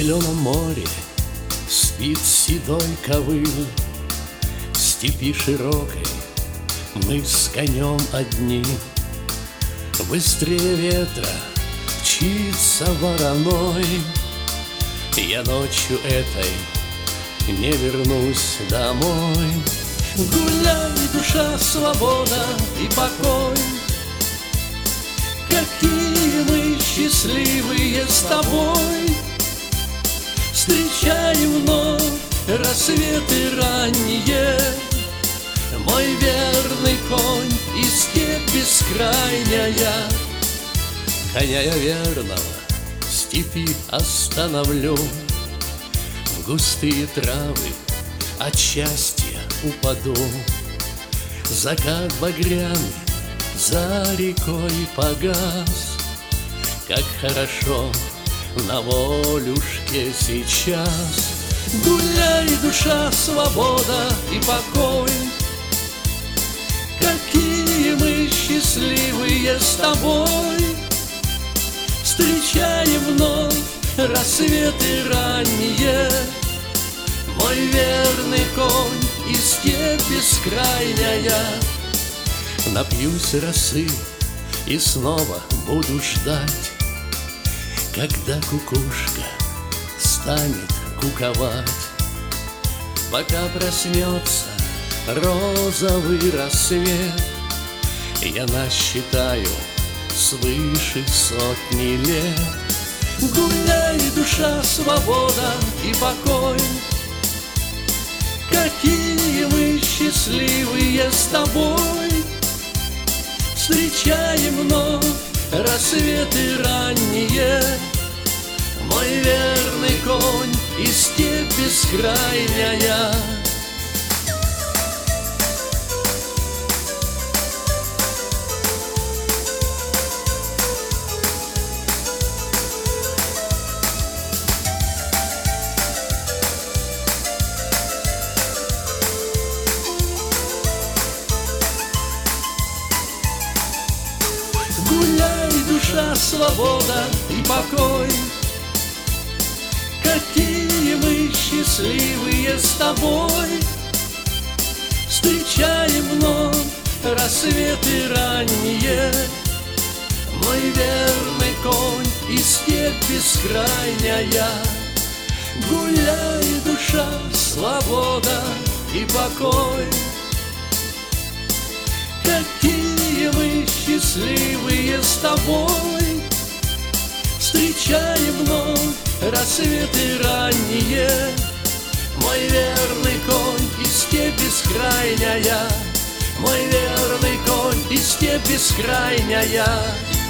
зеленом море спит седой ковыль, в степи широкой мы с конем одни. Быстрее ветра мчится вороной, я ночью этой не вернусь домой. Гуляй, душа, свобода и покой, какие мы счастливые с тобой. Встречаем вновь рассветы ранние, мой верный конь и степь бескрайняя. Коня я верного в степи остановлю, в густые травы от счастья упаду. Закат багряный за рекой погас, как хорошо на волюшке сейчас. Гуляй, душа, свобода и покой, какие мы счастливые с тобой. Встречаем вновь рассветы ранние, мой верный конь и степь бескрайняя. Напьюсь росы и снова буду ждать, когда кукушка станет куковать. Пока проснется розовый рассвет, я насчитаю свыше сотни лет. Гуляй, душа, свобода и покой, какие мы счастливые с тобой. Встречаем вновь рассветы ранние, мой верный конь и степь бескрайняя. Гуляй, душа, свобода и покой, какие мы счастливые с тобой. Встречаем вновь рассветы ранние, мой верный конь и степь бескрайняя. Гуляй, душа, свобода и покой, какие мы счастливые с тобой. Встречаем вновь рассветы ранние, мой верный конь и степь бескрайняя, мой верный конь и степь бескрайняя.